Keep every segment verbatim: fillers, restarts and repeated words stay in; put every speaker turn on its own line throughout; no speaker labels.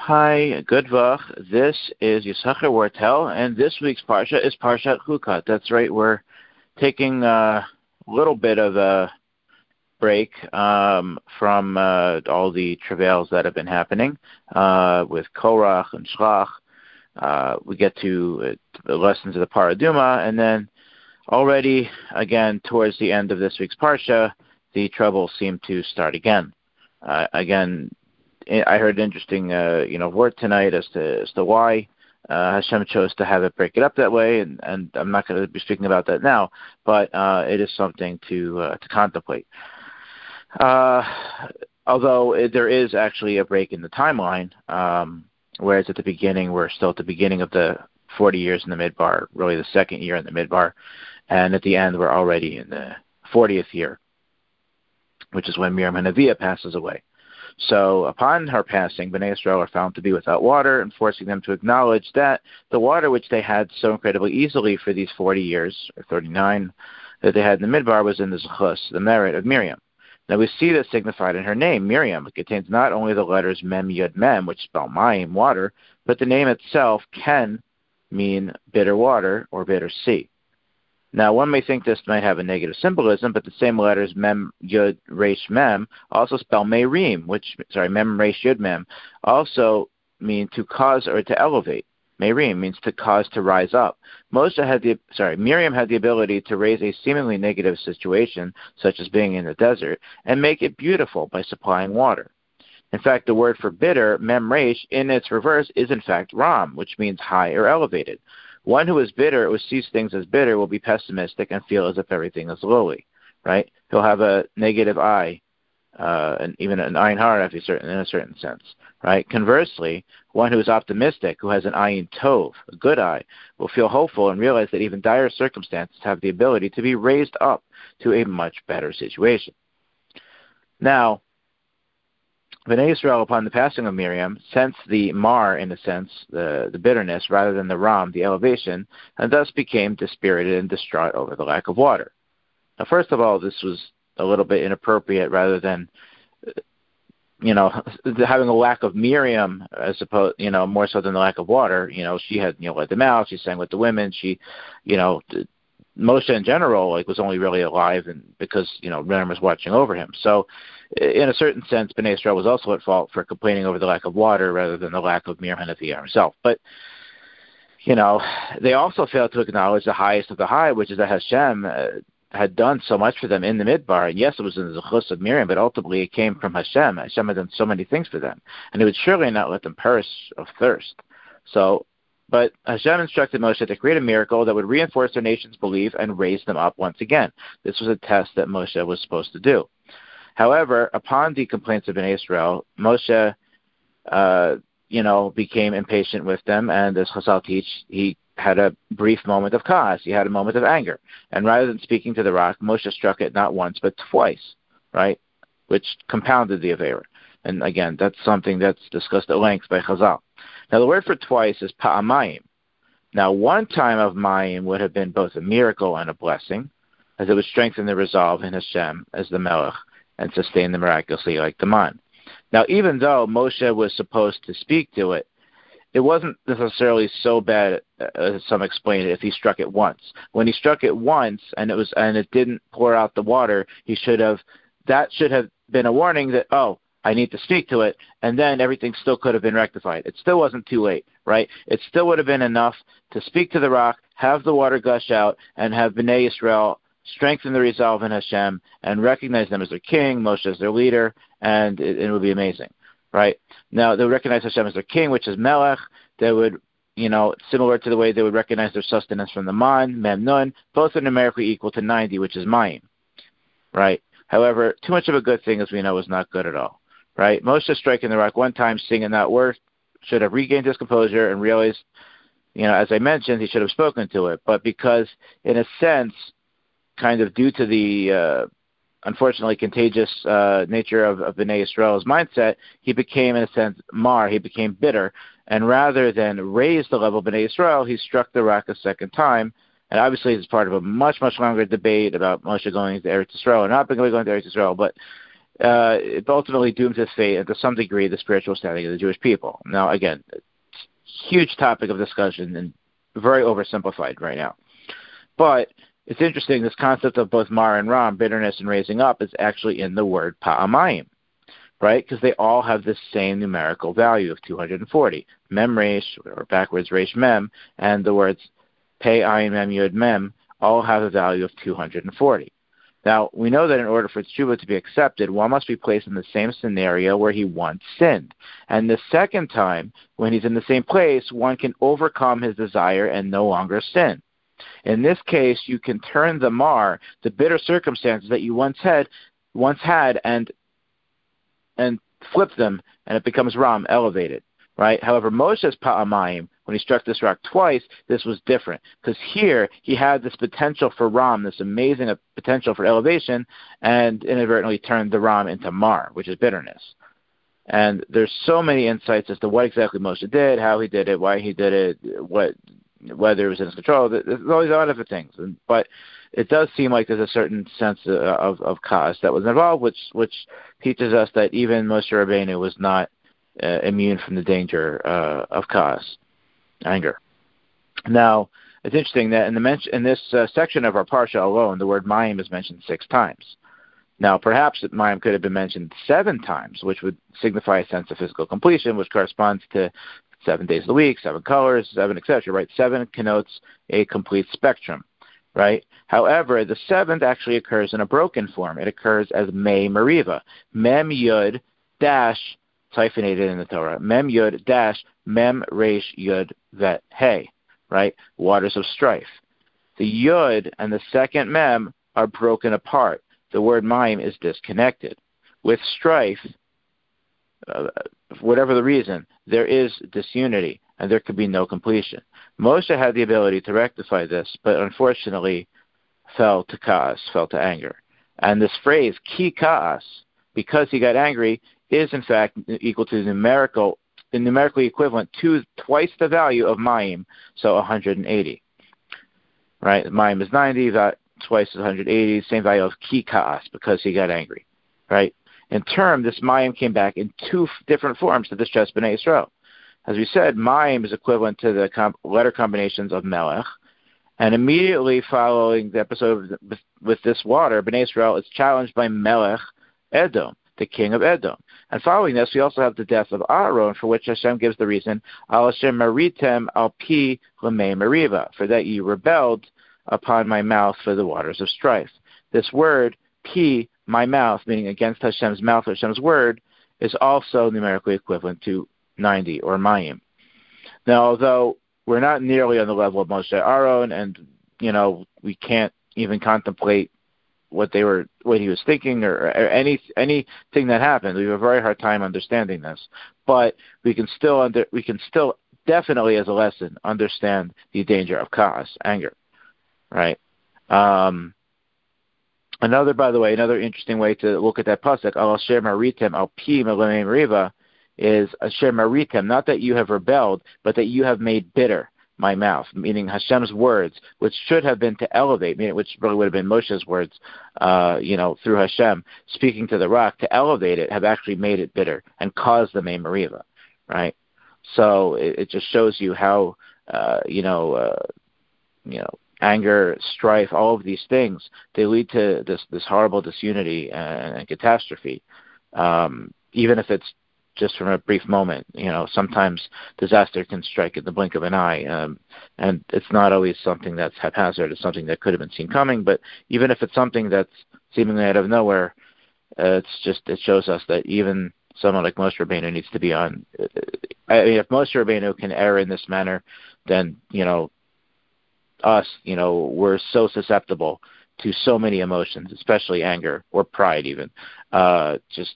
Hi, good Vach. This is Yisachar Wartel, and this week's Parsha is Parshat Chukat. That's right, we're taking a little bit of a break um, from uh, all the travails that have been happening uh, with Korach and Shlach. Uh, we get to uh, the lessons of the Paraduma, and then already, again, towards the end of this week's Parsha, the troubles seem to start again. Uh, again, I heard an interesting, uh, you know, word tonight as to as to why uh, Hashem chose to have it break it up that way, and, and I'm not going to be speaking about that now, but uh, it is something to uh, to contemplate. Uh, although it, there is actually a break in the timeline, um, whereas at the beginning we're still at the beginning of the forty years in the Midbar, really the second year in the Midbar, and at the end we're already in the fortieth year, which is when Miriam Hanaviyah passes away. So upon her passing, Bnei Israel are found to be without water, and forcing them to acknowledge that the water which they had so incredibly easily for these forty years, or thirty-nine, that they had in the Midbar was in the Zechus, the merit of Miriam. Now we see this signified in her name, Miriam. It contains not only the letters Mem, Yud, Mem, which spell Mayim, water, but the name itself can mean bitter water or bitter sea. Now, one may think this might have a negative symbolism, but the same letters Mem, Yud, Resh, Mem also spell Merim, which, sorry, Mem, Resh, Yud, Mem, also mean to cause or to elevate. Merim means to cause to rise up. Moshe had the, sorry, Miriam had the ability to raise a seemingly negative situation, such as being in the desert, and make it beautiful by supplying water. In fact, the word for bitter, Mem, Resh, in its reverse is in fact Ram, which means high or elevated. One who is bitter or sees things as bitter will be pessimistic and feel as if everything is lowly, right? He'll have a negative eye, uh, and even an ayin hara if he's certain, in a certain sense, right? Conversely, one who is optimistic, who has an ayin tov, a good eye, will feel hopeful and realize that even dire circumstances have the ability to be raised up to a much better situation. Now, Bnei Israel, upon the passing of Miriam, sensed the mar, in a sense, the, the bitterness, rather than the ram, the elevation, and thus became dispirited and distraught over the lack of water. Now, first of all, this was a little bit inappropriate, rather than, you know, having a lack of Miriam, as opposed, you know, more so than the lack of water. You know, she had, you know, led them out, she sang with the women, she, you know, Moshe in general, like, was only really alive and because, you know, Miriam was watching over him. So, in a certain sense, Bnei Israel was also at fault for complaining over the lack of water rather than the lack of Miriam Hanaviyah herself. But, you know, they also failed to acknowledge the highest of the high, which is that Hashem uh, had done so much for them in the Midbar. And yes, it was in the Zechus of Miriam, but ultimately it came from Hashem. Hashem had done so many things for them. And it would surely not let them perish of thirst. So, but Hashem instructed Moshe to create a miracle that would reinforce their nation's belief and raise them up once again. This was a test that Moshe was supposed to do. However, upon the complaints of Bnei Israel, Moshe, uh, you know, became impatient with them, and as Chazal teach, he had a brief moment of chaos. He had a moment of anger. And rather than speaking to the rock, Moshe struck it not once, but twice, right, which compounded the Avera. And again, that's something that's discussed at length by Chazal. Now, the word for twice is pa'amayim. Now, one time of mayim would have been both a miracle and a blessing, as it would strengthen the resolve in Hashem as the Melech, and sustain them miraculously like the man. Now, even though Moshe was supposed to speak to it, it wasn't necessarily so bad, as some explain it, if he struck it once. When he struck it once and it was and it didn't pour out the water, he should have that should have been a warning that, oh, I need to speak to it, and then everything still could have been rectified. It still wasn't too late, right? It still would have been enough to speak to the rock, have the water gush out, and have Bnei Israel strengthen the resolve in Hashem and recognize them as their king, Moshe as their leader, and it, it would be amazing, right? Now, they would recognize Hashem as their king, which is Melech. They would, you know, similar to the way they would recognize their sustenance from the man, Mem Nun, both are numerically equal to ninety, which is Mayim, right? However, too much of a good thing, as we know, is not good at all, right? Moshe striking the rock one time, singing that word, should have regained his composure and realized, you know, as I mentioned, he should have spoken to it. But because, in a sense, kind of due to the uh, unfortunately contagious uh, nature of, of Bnei Israel's mindset, he became, in a sense, mar, he became bitter, and rather than raise the level of Bnei Israel, he struck the rock a second time, and obviously it's part of a much, much longer debate about Moshe going to Eretz Yisrael or not going to Eretz Yisrael, but uh, it ultimately dooms his fate and to some degree the spiritual standing of the Jewish people. Now, again, huge topic of discussion and very oversimplified right now. But it's interesting, this concept of both Mar and Ram, bitterness and raising up, is actually in the word Pa'amayim, right? Because they all have the same numerical value of two hundred forty. Mem Resh, or backwards Resh Mem, and the words Pe Ayin Mem Yud Mem all have a value of two hundred forty. Now, we know that in order for tshuva to be accepted, one must be placed in the same scenario where he once sinned. And the second time, when he's in the same place, one can overcome his desire and no longer sin. In this case, you can turn the mar, the bitter circumstances that you once had, once had, and and flip them, and it becomes Ram, elevated, right? However, Moshe's Pa'amayim, when he struck this rock twice, this was different, because here he had this potential for Ram, this amazing potential for elevation, and inadvertently turned the Ram into Mar, which is bitterness. And there's so many insights as to what exactly Moshe did, how he did it, why he did it, what whether it was in his control. There's always a lot of things, but it does seem like there's a certain sense of of cause that was involved, which which teaches us that even Moshe Rabbeinu was not uh, immune from the danger uh, of cause, anger. Now, it's interesting that in the men- in this uh, section of our parsha alone, the word Mayim is mentioned six times. Now, perhaps Mayim could have been mentioned seven times, which would signify a sense of physical completion, which corresponds to seven days of the week, seven colors, seven, et cetera, right? Seven connotes a complete spectrum, right? However, the seventh actually occurs in a broken form. It occurs as Mei Meriva, Mem Yud dash, hyphenated in the Torah, Mem Yud dash, Mem Resh Yud Vet Hey, right? Waters of strife. The Yud and the second Mem are broken apart. The word Mayim is disconnected. With strife, uh, for whatever the reason, there is disunity, and there could be no completion. Moshe had the ability to rectify this, but unfortunately fell to kaas, fell to anger. And this phrase, ki kaas, because he got angry, is in fact equal to the numerical, the numerically equivalent to twice the value of Mayim, so one hundred eighty. Right? Mayim is ninety, that twice is one hundred eighty, same value of ki kaas, because he got angry. Right? In turn, this Mayim came back in two different forms to distress Bnei Israel. As we said, Mayim is equivalent to the comp- letter combinations of Melech, and immediately following the episode with, with this water, Bnei Israel is challenged by Melech Edom, the king of Edom. And following this, we also have the death of Aaron, for which Hashem gives the reason, Al Hashem maritem al pi lemei meriva, for that you rebelled upon my mouth for the waters of strife. This word, pi, my mouth, meaning against Hashem's mouth, Hashem's word, is also numerically equivalent to ninety, or Mayim. Now, although we're not nearly on the level of Moshe Aaron, and, you know, we can't even contemplate what they were, what he was thinking, or, or any anything that happened. We have a very hard time understanding this, but we can still under, we can still definitely, as a lesson, understand the danger of kaas, anger, right? Um, Another, by the way, another interesting way to look at that pasuk, al asher maritem al pi melemei meriva, is asher maritem, not that you have rebelled, but that you have made bitter my mouth, meaning Hashem's words, which should have been to elevate, meaning which really would have been Moshe's words, uh, you know, through Hashem speaking to the rock, to elevate it, have actually made it bitter and caused the Mei Meriva, right? So it, it just shows you how, uh, you know, uh, you know. anger, strife, all of these things, they lead to this, this horrible disunity and, and catastrophe, um, even if it's just from a brief moment. You know, sometimes disaster can strike in the blink of an eye, um, and it's not always something that's haphazard. It's something that could have been seen coming, but even if it's something that's seemingly out of nowhere, uh, it's just, it shows us that even someone like Moshe Rabbeinu needs to be on. I mean, if Moshe Rabbeinu can err in this manner, then, you know, us, you know, we're so susceptible to so many emotions, especially anger or pride even, uh, just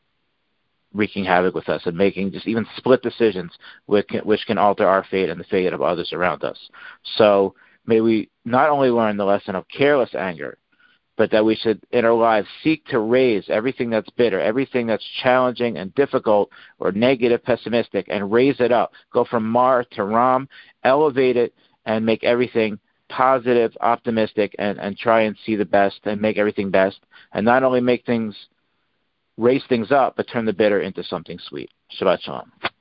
wreaking havoc with us and making just even split decisions which can, which can alter our fate and the fate of others around us. So may we not only learn the lesson of careless anger, but that we should, in our lives, seek to raise everything that's bitter, everything that's challenging and difficult or negative, pessimistic, and raise it up. Go from Mar to Ram, elevate it, and make everything positive, optimistic, and, and try and see the best and make everything best. And not only make things raise things up, but turn the bitter into something sweet. Shabbat shalom.